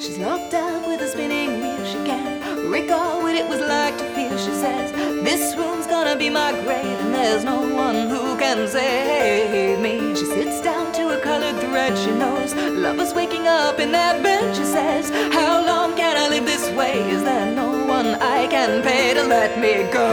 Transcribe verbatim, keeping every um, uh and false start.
She's locked up with a spinning wheel. She can't recall what it was like to feel. She says, this room's gonna be my grave, and there's no one who can save me. She sits down to a colored thread. She knows love is waking up in that bed. She says, how long can I live this way? Is there no one I can pay to let me go?